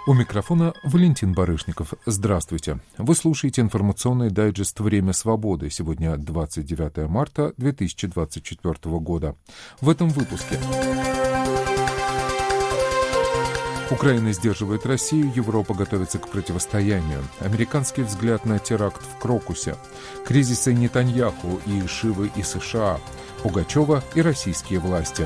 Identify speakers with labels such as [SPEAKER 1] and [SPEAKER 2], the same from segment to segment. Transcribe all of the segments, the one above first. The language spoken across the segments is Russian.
[SPEAKER 1] У микрофона Валентин Барышников. Здравствуйте. Вы слушаете информационный дайджест «Время свободы». Сегодня 29 марта 2024 года. В этом выпуске. Украина сдерживает Россию, Европа готовится к противостоянию. Американский взгляд на теракт в Крокусе. Кризисы Нетаньяху и Шивы и США. Пугачева и российские власти.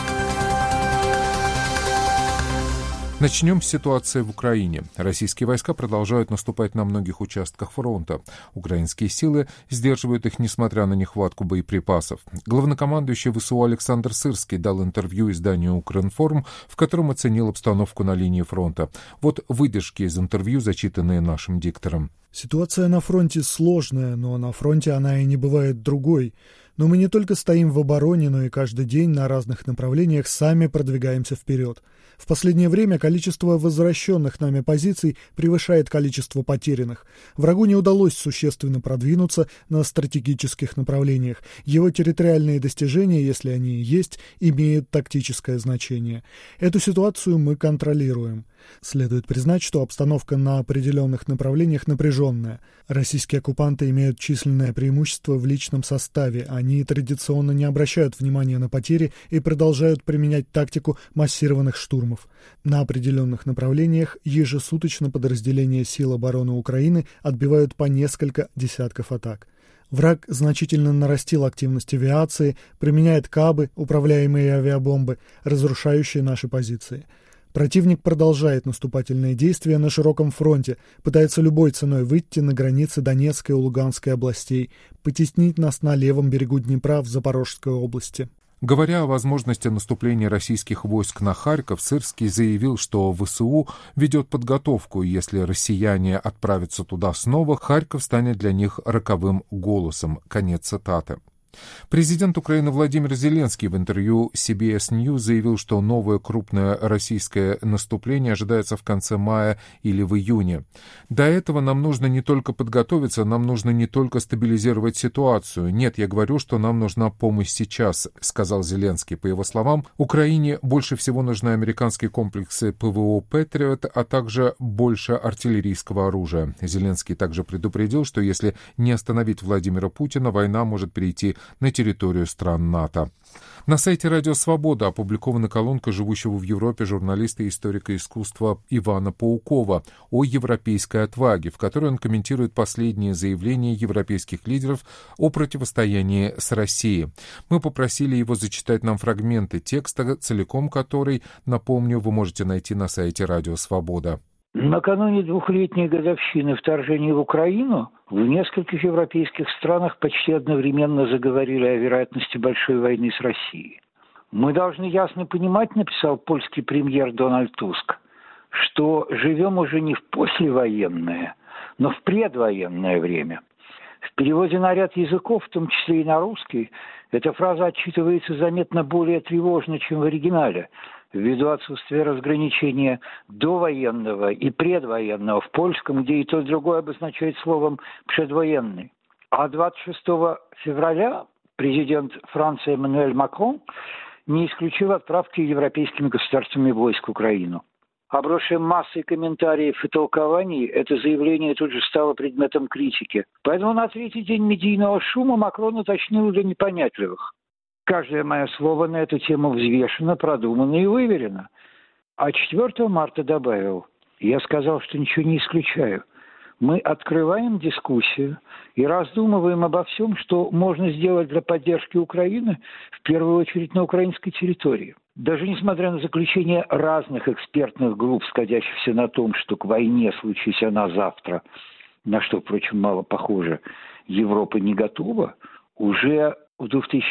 [SPEAKER 1] Начнем с ситуации в Украине. Российские войска продолжают наступать на многих участках фронта. Украинские силы сдерживают их, несмотря на нехватку боеприпасов. Главнокомандующий ВСУ Александр Сырский дал интервью изданию «Укринформ», в котором оценил обстановку на линии фронта. Вот выдержки из интервью, зачитанные нашим диктором.
[SPEAKER 2] Ситуация на фронте сложная, но на фронте она и не бывает другой. Но мы не только стоим в обороне, но и каждый день на разных направлениях сами продвигаемся вперед. В последнее время количество возвращенных нами позиций превышает количество потерянных. Врагу не удалось существенно продвинуться на стратегических направлениях. Его территориальные достижения, если они и есть, имеют тактическое значение. Эту ситуацию мы контролируем. Следует признать, что обстановка на определенных направлениях напряженная. Российские оккупанты имеют численное преимущество в личном составе. Они традиционно не обращают внимания на потери и продолжают применять тактику массированных штурмов. На определенных направлениях ежесуточно подразделения сил обороны Украины отбивают по несколько десятков атак. Враг значительно нарастил активность авиации, применяет КАБы, управляемые авиабомбы, разрушающие наши позиции. Противник продолжает наступательные действия на широком фронте, пытается любой ценой выйти на границы Донецкой и Луганской областей, потеснить нас на левом берегу Днепра в Запорожской области.
[SPEAKER 1] Говоря о возможности наступления российских войск на Харьков, Сырский заявил, что ВСУ ведет подготовку, и если россияне отправятся туда снова, Харьков станет для них роковым голосом. Конец цитаты. Президент Украины Владимир Зеленский в интервью CBS News заявил, что новое крупное российское наступление ожидается в конце мая или в июне. До этого нам нужно не только подготовиться, нам нужно не только стабилизировать ситуацию. Нет, я говорю, что нам нужна помощь сейчас, сказал Зеленский. По его словам, Украине больше всего нужны американские комплексы ПВО «Патриот», а также больше артиллерийского оружия. Зеленский также предупредил, что если не остановить Владимира Путина, война может перейти на территорию стран НАТО. На сайте «Радио Свобода» опубликована колонка живущего в Европе журналиста и историка искусства Ивана Паукова о европейской отваге, в которой он комментирует последние заявления европейских лидеров о противостоянии с Россией. Мы попросили его зачитать нам фрагменты текста, целиком который, напомню, вы можете найти на сайте «Радио Свобода».
[SPEAKER 3] Накануне 2-летней годовщины вторжения в Украину в нескольких европейских странах почти одновременно заговорили о вероятности большой войны с Россией. «Мы должны ясно понимать, — написал польский премьер Дональд Туск, — что живем уже не в послевоенное, но в предвоенное время». В переводе на ряд языков, в том числе и на русский, эта фраза отчитывается заметно более тревожно, чем в оригинале, ввиду отсутствия разграничения довоенного и предвоенного в польском, где и то, и другое обозначает словом «предвоенный». А 26 февраля президент Франции Эммануэль Макрон не исключил отправки европейскими государствами войск в Украину. Обросшее массой комментариев и толкований, это заявление тут же стало предметом критики. Поэтому на третий день медийного шума Макрон уточнил для непонятливых: каждое мое слово на эту тему взвешено, продумано и выверено. А 4 марта добавил: я сказал, что ничего не исключаю. Мы открываем дискуссию и раздумываем обо всем, что можно сделать для поддержки Украины, в первую очередь на украинской территории. Даже несмотря на заключение разных экспертных групп, сходящихся на том, что к войне, случись она завтра, на что, впрочем, мало похоже, Европа не готова, уже в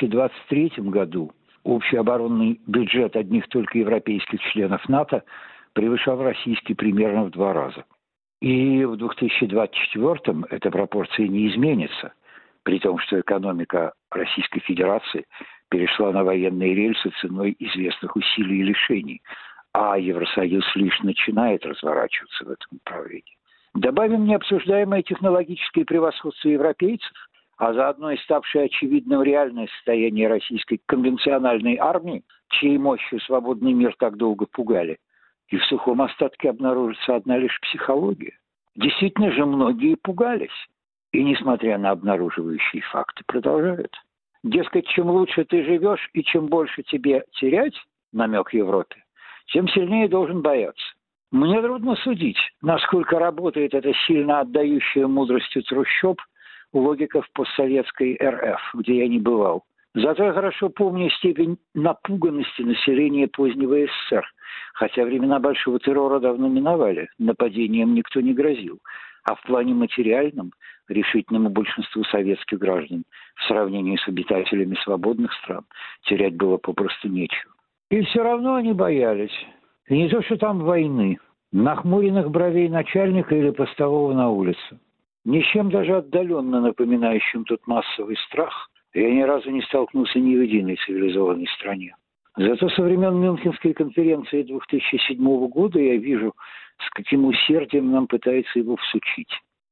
[SPEAKER 3] 2023 году общий оборонный бюджет одних только европейских членов НАТО превышал российский примерно в 2 раза. И в 2024 эта пропорция не изменится, при том, что экономика Российской Федерации перешла на военные рельсы ценой известных усилий и лишений, а Евросоюз лишь начинает разворачиваться в этом направлении. Добавим необсуждаемое технологическое превосходство европейцев, а заодно и ставшее очевидным реальное состояние российской конвенциональной армии, чьей мощью свободный мир так долго пугали. и в сухом остатке обнаружится одна лишь психология. Действительно же многие пугались, и, несмотря на обнаруживающие факты, продолжают. Дескать, чем лучше ты живешь и чем больше тебе терять, намек Европе, тем сильнее должен бояться. Мне трудно судить, насколько работает эта сильно отдающая мудростью трущоб логика в постсоветской РФ, где я не бывал. Зато я хорошо помню степень напуганности населения позднего СССР, хотя времена большого террора давно миновали, нападением никто не грозил, а в плане материальном решительному большинству советских граждан в сравнении с обитателями свободных стран терять было попросту нечего. И все равно они боялись. И не то, что там войны, нахмуренных бровей начальника или постового на улице. Ни с чем даже отдаленно напоминающим тот массовый страх я ни разу не столкнулся ни в единой цивилизованной стране. Зато со времен Мюнхенской конференции 2007 года я вижу, с каким усердием нам пытается его всучить.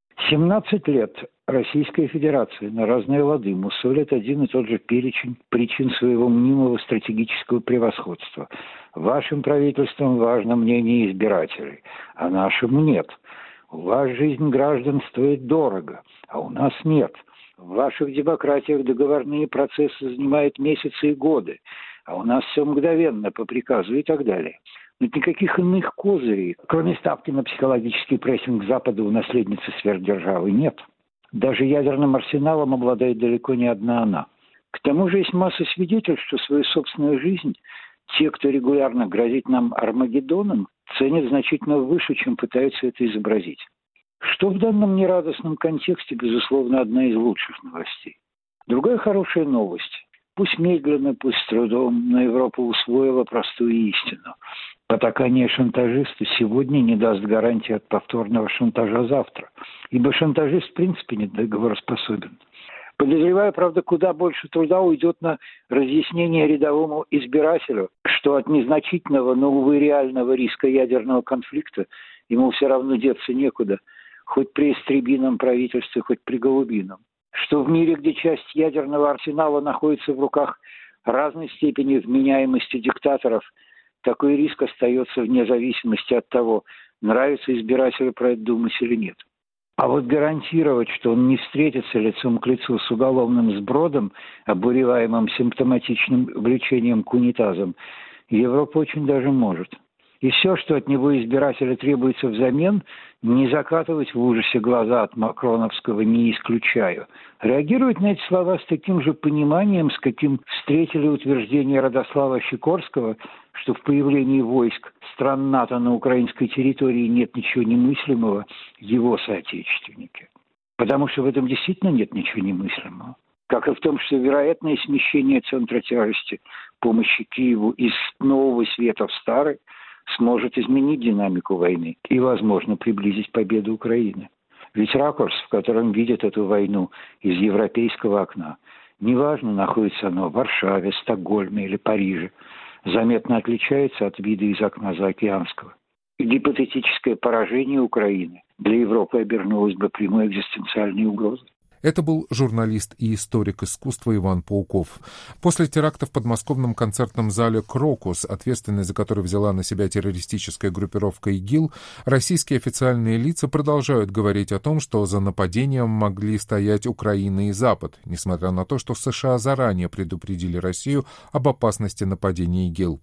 [SPEAKER 3] 17 лет Российская Федерация на разные лады мусолит один и тот же перечень причин своего мнимого стратегического превосходства. Вашим правительствам важно мнение избирателей, а нашему нет. У вас жизнь граждан стоит дорого, а у нас нет. В ваших демократиях договорные процессы занимают месяцы и годы, а у нас все мгновенно по приказу и так далее. Ведь никаких иных козырей, кроме ставки на психологический прессинг Запада у наследницы сверхдержавы, нет. Даже ядерным арсеналом обладает далеко не одна она. К тому же есть масса свидетельств, что свою собственную жизнь те, кто регулярно грозит нам Армагеддоном, ценят значительно выше, чем пытаются это изобразить. Что в данном нерадостном контексте, безусловно, одна из лучших новостей. Другая хорошая новость. Пусть медленно, пусть с трудом, но Европа усвоила простую истину. Потакание шантажисту сегодня не даст гарантии от повторного шантажа завтра, ибо шантажист в принципе не договороспособен. Подозреваю, правда, куда больше труда уйдет на разъяснение рядовому избирателю, что от незначительного, но, увы, реального риска ядерного конфликта ему все равно деться некуда, хоть при истребином правительстве, хоть при голубином. Что в мире, где часть ядерного арсенала находится в руках разной степени вменяемости диктаторов, такой риск остается вне зависимости от того, нравится избирателю про это думать или нет. А вот гарантировать, что он не встретится лицом к лицу с уголовным сбродом, обуреваемым симптоматичным влечением к унитазам, Европа очень даже может. И все, что от него избирателя требуется взамен, не закатывать в ужасе глаза от макроновского «не исключаю». Реагировать на эти слова с таким же пониманием, с каким встретили утверждение Радослава Сикорского, что в появлении войск стран НАТО на украинской территории нет ничего немыслимого, его соотечественники. Потому что в этом действительно нет ничего немыслимого. Как и в том, что вероятное смещение центра тяжести помощи Киеву из нового света в старый сможет изменить динамику войны и, возможно, приблизить победу Украины. Ведь ракурс, в котором видят эту войну из европейского окна, неважно, находится оно в Варшаве, Стокгольме или Париже, заметно отличается от вида из окна заокеанского. И гипотетическое поражение Украины для Европы обернулось бы прямой экзистенциальной угрозой.
[SPEAKER 1] Это был журналист и историк искусства Иван Пауков. После теракта в подмосковном концертном зале «Крокус», ответственность за который взяла на себя террористическая группировка ИГИЛ, российские официальные лица продолжают говорить о том, что за нападением могли стоять Украина и Запад, несмотря на то, что США заранее предупредили Россию об опасности нападения ИГИЛ.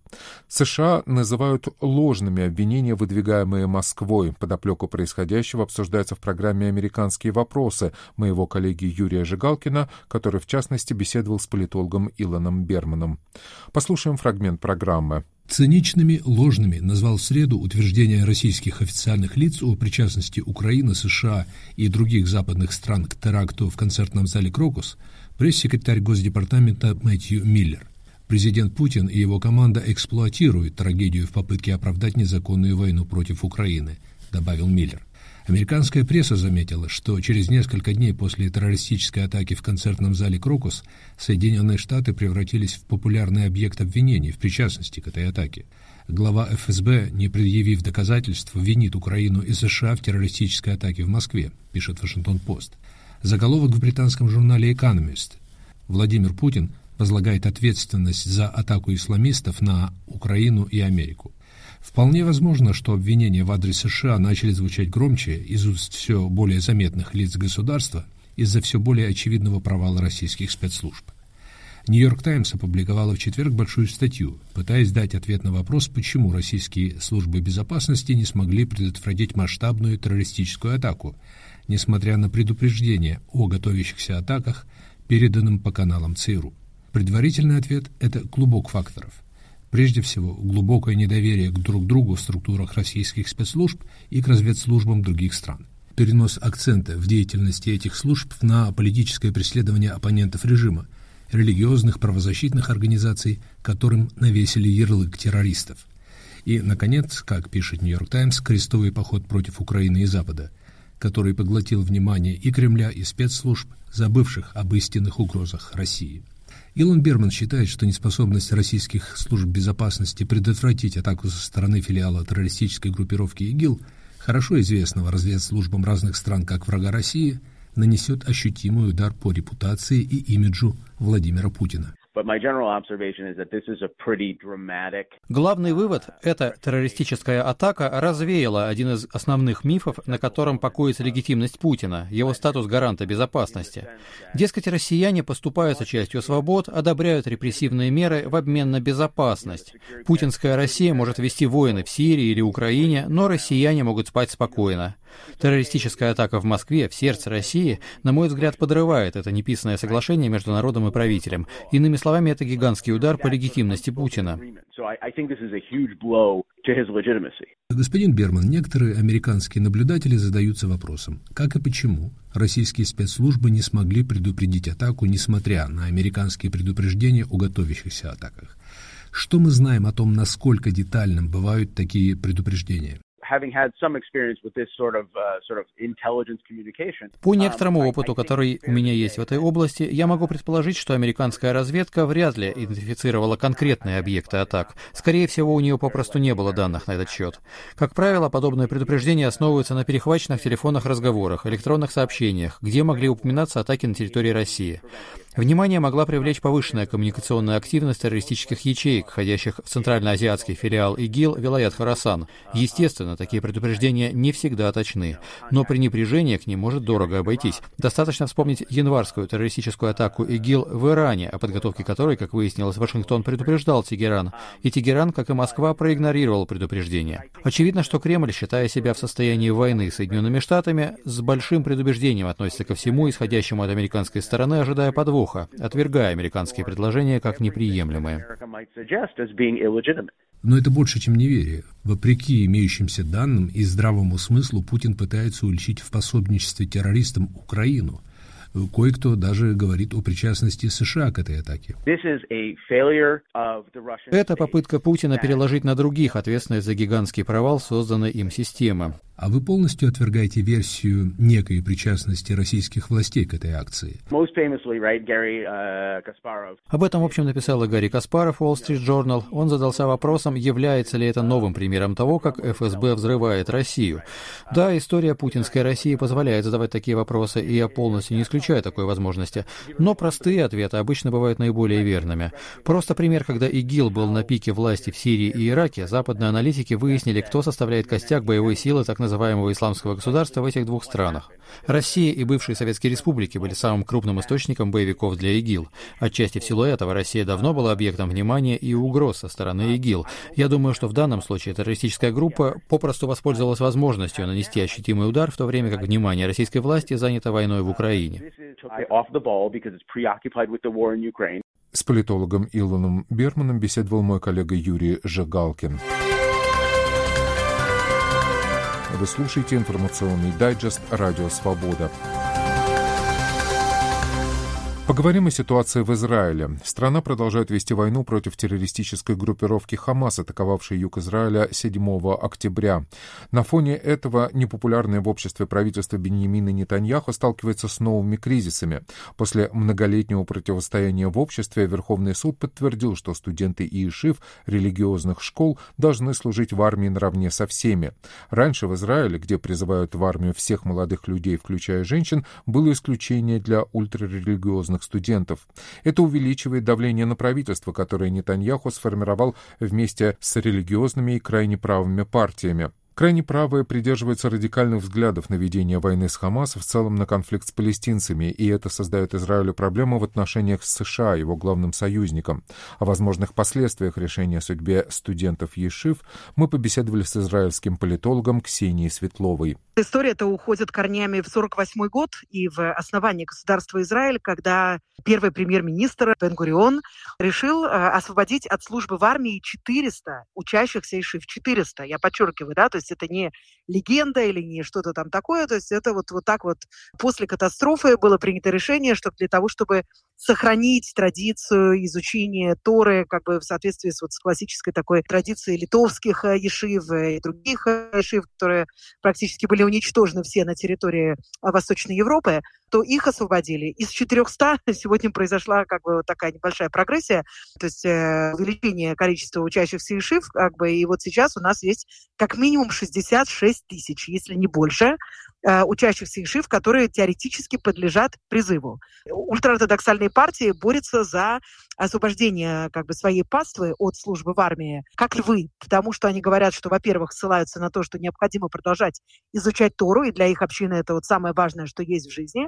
[SPEAKER 1] США называют ложными обвинения, выдвигаемые Москвой. Подоплеку происходящего обсуждается в программе «Американские вопросы» моего коллеги Юрия Жигалкина, который, в частности, беседовал с политологом Илоном Берманом. Послушаем фрагмент программы.
[SPEAKER 4] Циничными, ложными назвал в среду утверждения российских официальных лиц о причастности Украины, США и других западных стран к теракту в концертном зале «Крокус» пресс-секретарь Госдепартамента Мэтью Миллер. Президент Путин и его команда эксплуатируют трагедию в попытке оправдать незаконную войну против Украины, добавил Миллер. Американская пресса заметила, что через несколько дней после террористической атаки в концертном зале «Крокус» Соединенные Штаты превратились в популярный объект обвинений в причастности к этой атаке. Глава ФСБ, не предъявив доказательств, винит Украину и США в террористической атаке в Москве, пишет «Вашингтон-Пост». Заголовок в британском журнале «Экономист». Владимир Путин возлагает ответственность за атаку исламистов на Украину и Америку. Вполне возможно, что обвинения в адрес США начали звучать громче из уст все более заметных лиц государства из-за все более очевидного провала российских спецслужб. «Нью-Йорк Таймс» опубликовала в четверг большую статью, пытаясь дать ответ на вопрос, почему российские службы безопасности не смогли предотвратить масштабную террористическую атаку, несмотря на предупреждение о готовящихся атаках, переданным по каналам ЦРУ. Предварительный ответ – это клубок факторов. Прежде всего, глубокое недоверие к друг другу в структурах российских спецслужб и к разведслужбам других стран. Перенос акцента в деятельности этих служб на политическое преследование оппонентов режима, религиозных правозащитных организаций, которым навесили ярлык террористов. И, наконец, как пишет «Нью-Йорк Таймс», крестовый поход против Украины и Запада, который поглотил внимание и Кремля, и спецслужб, забывших об истинных угрозах России. Илон Берман считает, что неспособность российских служб безопасности предотвратить атаку со стороны филиала террористической группировки ИГИЛ, хорошо известного разведслужбам разных стран как врага России, нанесет ощутимый удар по репутации и имиджу Владимира Путина.
[SPEAKER 5] Главный вывод – эта террористическая атака развеяла один из основных мифов, на котором покоится легитимность Путина, его статус гаранта безопасности. Дескать, россияне поступаются частью свобод, одобряют репрессивные меры в обмен на безопасность. Путинская Россия может вести войны в Сирии или Украине, но россияне могут спать спокойно. Террористическая атака в Москве, в сердце России, на мой взгляд, подрывает это неписанное соглашение между народом и правителем. Иными словами, это гигантский удар по легитимности Путина.
[SPEAKER 4] Господин Берман, некоторые американские наблюдатели задаются вопросом, как и почему российские спецслужбы не смогли предупредить атаку, несмотря на американские предупреждения о готовящихся атаках. Что мы знаем о том, насколько детальным бывают такие предупреждения?
[SPEAKER 5] По некоторому опыту, который у меня есть в этой области, я могу предположить, что американская разведка вряд ли идентифицировала конкретные объекты атак. Скорее всего, у нее попросту не было данных на этот счет. Как правило, подобные предупреждения основываются на перехваченных телефонных разговорах, электронных сообщениях, где могли упоминаться атаки на территории России. Внимание могла привлечь повышенная коммуникационная активность террористических ячеек, входящих в центральноазиатский филиал ИГИЛ Вилаят Хорасан. Естественно, такие предупреждения не всегда точны, но пренебрежение к ним может дорого обойтись. Достаточно вспомнить январскую террористическую атаку ИГИЛ в Иране, о подготовке которой, как выяснилось, Вашингтон предупреждал Тегеран, и Тегеран, как и Москва, проигнорировал предупреждение. Очевидно, что Кремль, считая себя в состоянии войны с Соединенными Штатами, с большим предубеждением относится ко всему исходящему от американской стороны, ожидая подвоха, отвергая американские предложения как неприемлемые.
[SPEAKER 4] Но это больше, чем неверие. Вопреки имеющимся данным и здравому смыслу, Путин пытается уличить в пособничестве террористам Украину. Кое-кто даже говорит о причастности США к этой атаке.
[SPEAKER 5] Это попытка Путина переложить на других ответственность за гигантский провал созданной им системы.
[SPEAKER 4] А вы полностью отвергаете версию некой причастности российских властей к этой акции?
[SPEAKER 5] Об этом, в общем, написал и Гарри Каспаров в Wall Street Journal. Он задался вопросом, является ли это новым примером того, как ФСБ взрывает Россию. Да, история путинской России позволяет задавать такие вопросы, и я полностью не исключаю такой возможности. Но простые ответы обычно бывают наиболее верными. Просто пример, когда ИГИЛ был на пике власти в Сирии и Ираке, западные аналитики выяснили, кто составляет костяк боевой силы так называемого исламского государства в этих двух странах. Россия и бывшие советские республики были самым крупным источником боевиков для ИГИЛ. Отчасти в силу этого Россия давно была объектом внимания и угроз со стороны ИГИЛ. Я думаю, что в данном случае террористическая группа попросту воспользовалась возможностью нанести ощутимый удар, в то время как внимание российской власти занято войной в Украине.
[SPEAKER 1] С политологом Илоном Берманом беседовал мой коллега Юрий Жигалкин. Вы слушаете информационный дайджест «Радио Свобода». Поговорим о ситуации в Израиле. Страна продолжает вести войну против террористической группировки «Хамас», атаковавшей юг Израиля 7 октября. На фоне этого непопулярное в обществе правительство Биньямина Нетаньяху сталкивается с новыми кризисами. После многолетнего противостояния в обществе Верховный суд подтвердил, что студенты иешив религиозных школ должны служить в армии наравне со всеми. Раньше в Израиле, где призывают в армию всех молодых людей, включая женщин, было исключение для ультрарелигиозных религиозных студентов. Это увеличивает давление на правительство, которое Нетаньяху сформировал вместе с религиозными и крайне правыми партиями. Крайне правые придерживаются радикальных взглядов на ведение войны с Хамас и в целом на конфликт с палестинцами, и это создает Израилю проблему в отношениях с США, его главным союзником. О возможных последствиях решения о судьбе студентов Ешив мы побеседовали с израильским политологом Ксенией Светловой.
[SPEAKER 6] История-то уходит корнями в 1948 год и в основании государства Израиль, когда первый премьер-министр Бен-Гурион решил освободить от службы в армии 400 учащихся Ешив. 400, я подчеркиваю, да, то есть это не легенда или не что-то там такое, то есть это вот так вот после катастрофы было принято решение, что для того, чтобы сохранить традицию изучения Торы, как бы в соответствии с классической такой традицией литовских ешив и других ешив, которые практически были уничтожены все на территории Восточной Европы, то их освободили. Из 400 сегодня произошла как бы вот такая небольшая прогрессия, то есть увеличение количества учащихся ешив, как бы, и вот сейчас у нас есть как минимум 66 тысяч, если не больше, учащихся ешив, которые теоретически подлежат призыву. Ультраортодоксальные партии борются за освобождение как бы своей паствы от службы в армии, как львы, потому что они говорят, что, во-первых, ссылаются на то, что необходимо продолжать изучать Тору, и для их общины это вот самое важное, что есть в жизни.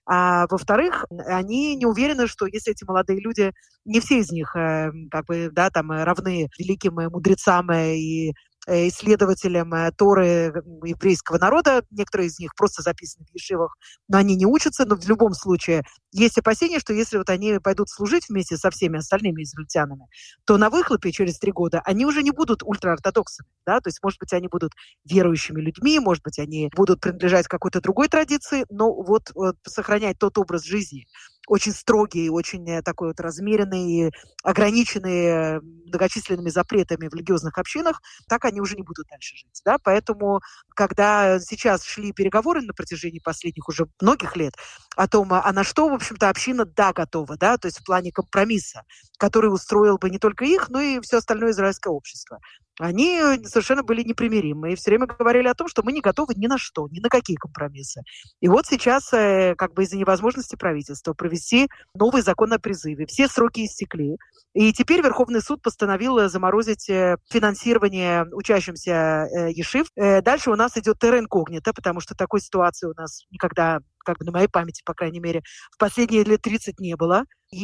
[SPEAKER 6] А во-вторых, они не уверены, что если эти молодые люди, не все из них как бы, да, там, равны великим мудрецам и исследователям Торы еврейского народа. Некоторые из них просто записаны в ешивах, но они не учатся. Но в любом случае есть опасения, что если вот они пойдут служить вместе со всеми остальными израильтянами, то на выхлопе через 3 года они уже не будут ультраортодоксами. Да? То есть, может быть, они будут верующими людьми, может быть, они будут принадлежать какой-то другой традиции, но вот сохранять тот образ жизни, очень строгий, очень такой вот размеренный, ограниченный многочисленными запретами в религиозных общинах, так они уже не будут дальше жить. Да? Поэтому, когда сейчас шли переговоры на протяжении последних уже многих лет о том, а на что, в общем-то, община, да, готова, да, то есть в плане компромисса, который устроил бы не только их, но и все остальное израильское общество, они совершенно были непримиримы и все время говорили о том, что мы не готовы ни на что, ни на какие компромиссы. И вот сейчас, как бы из-за невозможности правительства провести новый закон о призыве, все сроки истекли. И теперь Верховный суд постановил заморозить финансирование учащимся ешив. Дальше у нас идет терра инкогнита, потому что такой ситуации у нас никогда, как бы на моей памяти, по крайней мере, в последние лет 30 не было.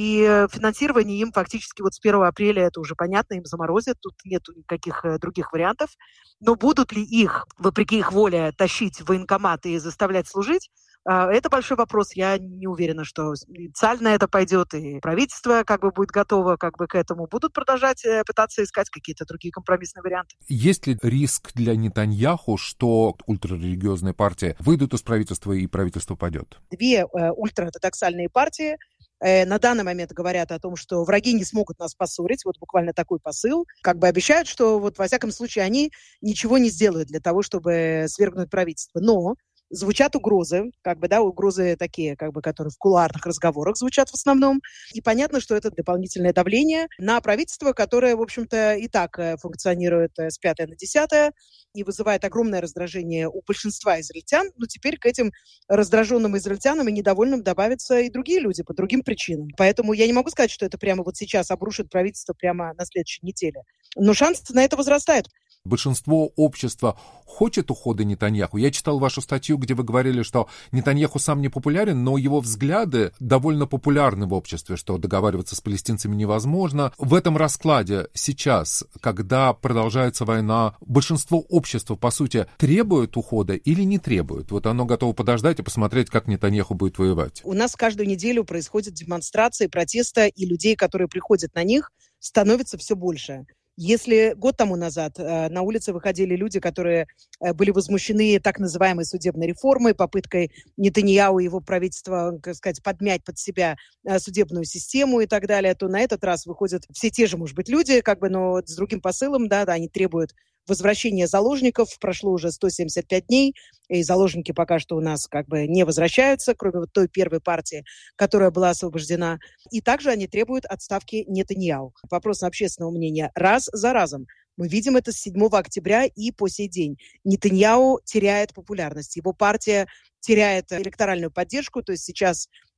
[SPEAKER 6] И финансирование им фактически вот с 1 апреля, это уже понятно, им заморозят, тут нет никаких других вариантов. Но будут ли их, вопреки их воле, тащить в военкомат и заставлять служить, это большой вопрос. Я не уверена, что Цаль на это пойдет, и правительство как бы будет готово как бы к этому. Будут продолжать пытаться искать какие-то другие компромиссные варианты.
[SPEAKER 1] Есть ли риск для Нетаньяху, что ультрарелигиозные партии выйдут из правительства и правительство падет?
[SPEAKER 6] 2 ультраортодоксальные партии на данный момент говорят о том, что враги не смогут нас поссорить. Вот буквально такой посыл. Как бы обещают, что вот во всяком случае они ничего не сделают для того, чтобы свергнуть правительство. Но звучат угрозы, как бы, да, угрозы такие, как бы, которые в кулуарных разговорах звучат в основном. И понятно, что это дополнительное давление на правительство, которое, в общем-то, и так функционирует с 5 на 10 и вызывает огромное раздражение у большинства израильтян. Но теперь к этим раздраженным израильтянам и недовольным добавятся и другие люди по другим причинам. Поэтому я не могу сказать, что это прямо вот сейчас обрушит правительство прямо на следующей неделе. Но шансы на это возрастают.
[SPEAKER 1] Большинство общества хочет ухода Нетаньяху. Я читал вашу статью, где вы говорили, что Нетаньяху сам не популярен, но его взгляды довольно популярны в обществе, что договариваться с палестинцами невозможно. В этом раскладе сейчас, когда продолжается война, большинство общества, по сути, требует ухода или не требует? Вот оно готово подождать и посмотреть, как Нетаньяху будет воевать.
[SPEAKER 6] У нас каждую неделю происходят демонстрации, протеста, и людей, которые приходят на них, становится все больше. Если год тому назад на улицы выходили люди, которые были возмущены так называемой судебной реформой, попыткой Нетаньяху и его правительства, так сказать, подмять под себя судебную систему и так далее, то на этот раз выходят все те же, может быть, люди, как бы, но с другим посылом, да, они требуют возвращения заложников. Прошло уже 175 дней, и заложники пока что у нас как бы не возвращаются, кроме вот той первой партии, которая была освобождена. И также они требуют отставки Нетаньяху. Вопрос общественного мнения раз за разом. Мы видим это с 7 октября и по сей день. Нетаньяху теряет популярность. Его партия теряет электоральную поддержку, то есть сейчас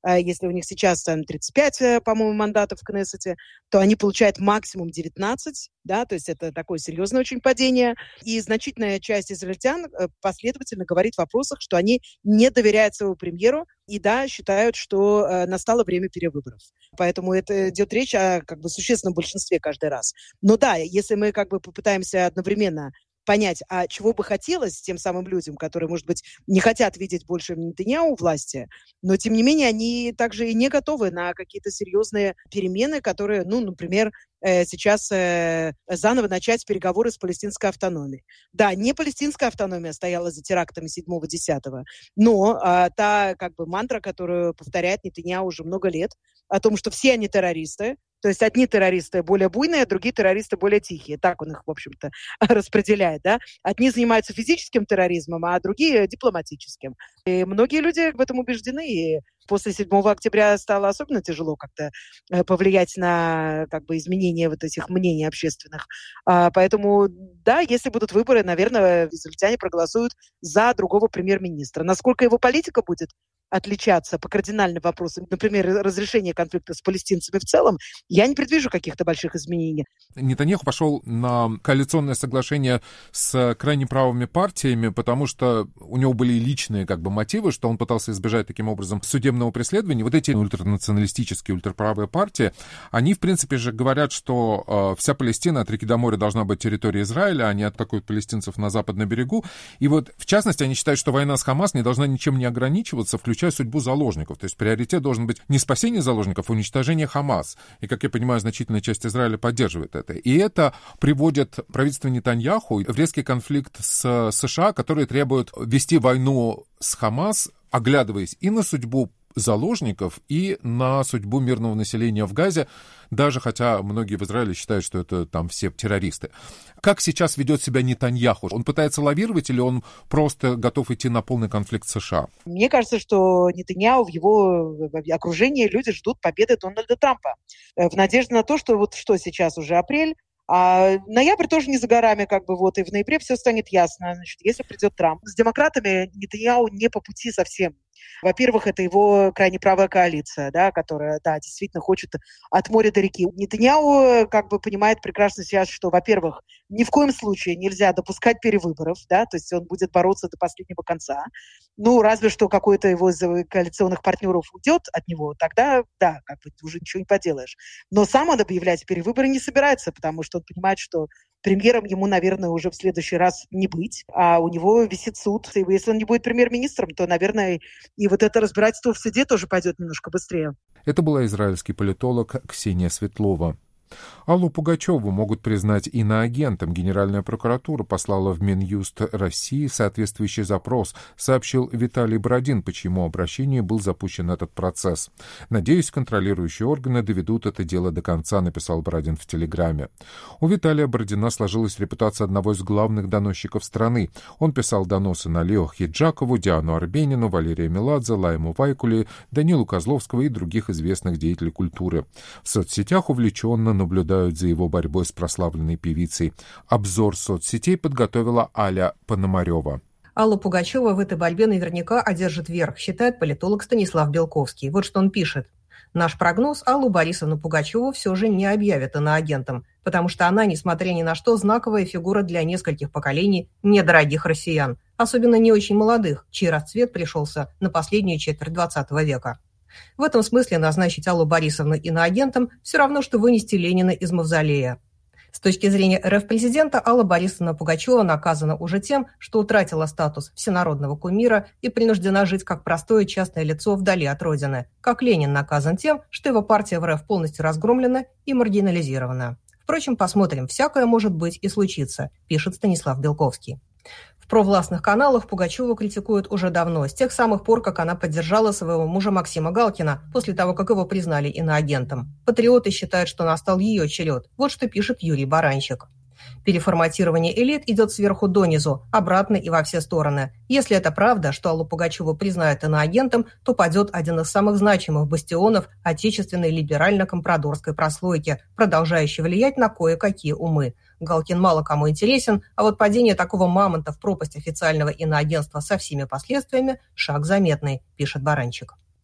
[SPEAKER 6] если у них сейчас там 35, по-моему, мандатов в Кнессете, то они получают максимум 19, да, то есть это такое серьезное очень падение. И значительная часть израильтян последовательно говорит в вопросах, что они не доверяют своему премьеру и, да, считают, что настало время перевыборов. Поэтому это идет речь о существенном большинстве каждый раз. Но да, если мы попытаемся одновременно понять, а чего бы хотелось тем самым людям, которые, может быть, не хотят видеть больше Нетаньяху у власти, но, тем не менее, они также и не готовы на какие-то серьезные перемены, которые, например, сейчас заново начать переговоры с палестинской автономией. Да, не палестинская автономия стояла за терактами 7-10, но та мантра, которую повторяет Нетаньяху уже много лет, о том, что все они террористы, то есть одни террористы более буйные, а другие террористы более тихие. Так он их, в общем-то, распределяет. Да? Одни занимаются физическим терроризмом, а другие дипломатическим. И многие люди в этом убеждены. И после 7 октября стало особенно тяжело как-то повлиять на изменение вот этих мнений общественных. Поэтому, да, если будут выборы, наверное, израильтяне проголосуют за другого премьер-министра. Насколько его политика будет отличаться по кардинальным вопросам, например, разрешение конфликта с палестинцами в целом, я не предвижу каких-то больших изменений.
[SPEAKER 1] Нетаньяху пошел на коалиционное соглашение с крайне правыми партиями, потому что у него были личные мотивы, что он пытался избежать таким образом судебного преследования. Вот эти ультранационалистические, ультраправые партии, они, в принципе же, говорят, что вся Палестина от реки до моря должна быть территорией Израиля, они атакуют палестинцев на западном берегу. И вот, в частности, они считают, что война с Хамас не должна ничем не ограничиваться, включая судьбу заложников. То есть приоритет должен быть не спасение заложников, а уничтожение Хамас. И, как я понимаю, значительная часть Израиля поддерживает это. И это приводит правительство Нетаньяху в резкий конфликт с США, которые требуют вести войну с Хамас, оглядываясь и на судьбу заложников, и на судьбу мирного населения в Газе, даже хотя многие в Израиле считают, что это там все террористы. Как сейчас ведет себя Нетаньяху? Он пытается лавировать или он просто готов идти на полный конфликт с США?
[SPEAKER 6] Мне кажется, что Нетаньяху, в его окружении люди ждут победы Дональда Трампа. В надежде на то, что что сейчас уже апрель, а ноябрь тоже не за горами, и в ноябре все станет ясно. Значит, если придет Трамп. С демократами Нетаньяху не по пути совсем. Во-первых, это его крайне правая коалиция, да, которая, да, действительно хочет от моря до реки. Нетаньяху понимает прекрасно сейчас, что, во-первых, ни в коем случае нельзя допускать перевыборов, да, то есть он будет бороться до последнего конца. Разве что какой-то его из коалиционных партнеров уйдет от него, тогда, да, уже ничего не поделаешь. Но сам он объявлять перевыборы не собирается, потому что он понимает, что премьером ему, наверное, уже в следующий раз не быть, а у него висит суд. И если он не будет премьер-министром, то, наверное, и вот это разбирательство в суде тоже пойдет немножко быстрее.
[SPEAKER 1] Это была израильский политолог Ксения Светлова. Аллу Пугачеву могут признать иноагентом. Генеральная прокуратура послала в Минюст России соответствующий запрос, сообщил Виталий Бородин, по чьему обращению был запущен этот процесс. «Надеюсь, контролирующие органы доведут это дело до конца», написал Бородин в Телеграме. У Виталия Бородина сложилась репутация одного из главных доносчиков страны. Он писал доносы на Лео Хиджакову, Диану Арбенину, Валерия Меладзе, Лайму Вайкуле, Данилу Козловского и других известных деятелей культуры. В соцсетях увлеченно наблюдают за его борьбой с прославленной певицей. Обзор соцсетей подготовила Аля Пономарева.
[SPEAKER 7] Аллу Пугачеву в этой борьбе наверняка одержит верх, считает политолог Станислав Белковский. Вот что он пишет. Наш прогноз: Аллу Борисовну Пугачеву все же не объявят иноагентом, потому что она, несмотря ни на что, знаковая фигура для нескольких поколений недорогих россиян, особенно не очень молодых, чей расцвет пришелся на последнюю четверть XX века. В этом смысле назначить Аллу Борисовну иноагентом все равно, что вынести Ленина из мавзолея. С точки зрения РФ-президента, Алла Борисовна Пугачева наказана уже тем, что утратила статус всенародного кумира и принуждена жить как простое частное лицо вдали от родины, как Ленин наказан тем, что его партия в РФ полностью разгромлена и маргинализирована. Впрочем, посмотрим, всякое может быть и случится, пишет Станислав Белковский. В провластных каналах Пугачеву критикуют уже давно, с тех самых пор, как она поддержала своего мужа Максима Галкина, после того, как его признали иноагентом. Патриоты считают, что настал ее черед. Вот что пишет Юрий Баранчик. Переформатирование элит идет сверху донизу, обратно и во все стороны. Если это правда, что Аллу Пугачеву признают иноагентом, то падет один из самых значимых бастионов отечественной либерально-компрадорской прослойки, продолжающий влиять на кое-какие умы. Галкин мало кому интересен, а вот падение такого мамонта в пропасть официального иноагентства со всеми последствиями – шаг заметный, пишет Баранчик.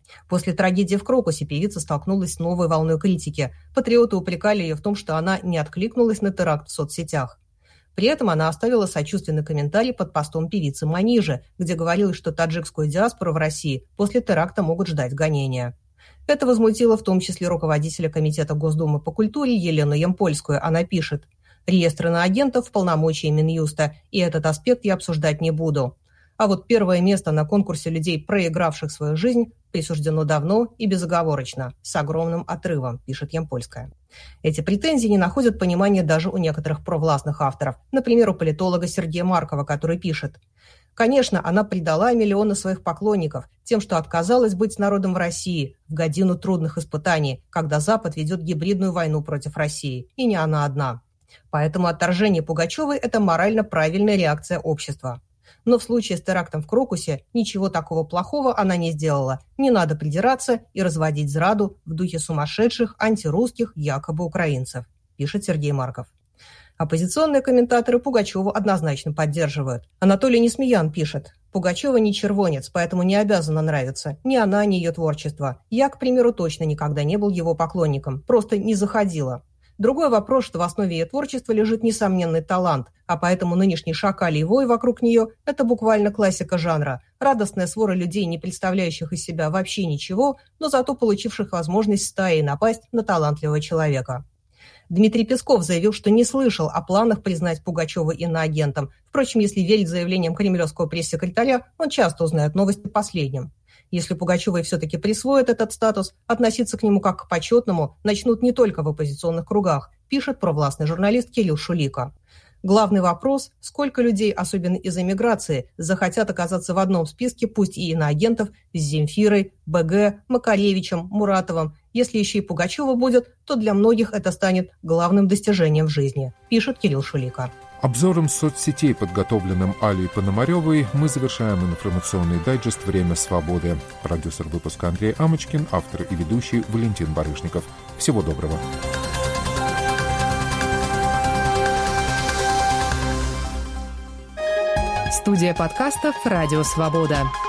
[SPEAKER 7] После трагедии в Крокусе певица столкнулась с новой волной критики. Патриоты упрекали ее в том, что она не откликнулась на теракт в соцсетях. При этом она оставила сочувственный комментарий под постом певицы Манижи, где говорилось, что таджикскую диаспору в России после теракта могут ждать гонения. Это возмутило в том числе руководителя Комитета Госдумы по культуре Елену Ямпольскую. Она пишет: «Реестр иноагентов в полномочии Минюста, и этот аспект я обсуждать не буду. А вот первое место на конкурсе людей, проигравших свою жизнь, присуждено давно и безоговорочно, с огромным отрывом», пишет Ямпольская. Эти претензии не находят понимания даже у некоторых провластных авторов. Например, у политолога Сергея Маркова, который пишет: «Конечно, она предала миллионы своих поклонников тем, что отказалась быть с народом в России в годину трудных испытаний, когда Запад ведет гибридную войну против России, и не она одна. Поэтому отторжение Пугачевой – это морально правильная реакция общества. Но в случае с терактом в Крокусе ничего такого плохого она не сделала. Не надо придираться и разводить зраду в духе сумасшедших антирусских якобы украинцев», пишет Сергей Марков. Оппозиционные комментаторы Пугачеву однозначно поддерживают. Анатолий Несмеян пишет: «Пугачева не червонец, поэтому не обязана нравиться. Ни она, ни ее творчество. Я, к примеру, точно никогда не был его поклонником. Просто не заходила. Другой вопрос, что в основе ее творчества лежит несомненный талант, а поэтому нынешний шакалий вой вокруг нее – это буквально классика жанра. Радостная свора людей, не представляющих из себя вообще ничего, но зато получивших возможность стаей напасть на талантливого человека». Дмитрий Песков заявил, что не слышал о планах признать Пугачева иноагентом. Впрочем, если верить заявлениям кремлевского пресс-секретаря, он часто узнает новости последним. Если Пугачевой все-таки присвоят этот статус, относиться к нему как к почетному начнут не только в оппозиционных кругах, пишет провластный журналист Кирилл Шулика. Главный вопрос – сколько людей, особенно из эмиграции, захотят оказаться в одном списке, пусть и иноагентов, с Земфирой, БГ, Макаревичем, Муратовым. Если еще и Пугачева будет, то для многих это станет главным достижением в жизни, пишет Кирилл Шулика.
[SPEAKER 1] Обзором соцсетей, подготовленным Алей Пономаревой, мы завершаем информационный дайджест «Время свободы». Продюсер выпуска Андрей Амочкин, автор и ведущий Валентин Барышников. Всего доброго.
[SPEAKER 8] Студия подкастов «Радио Свобода».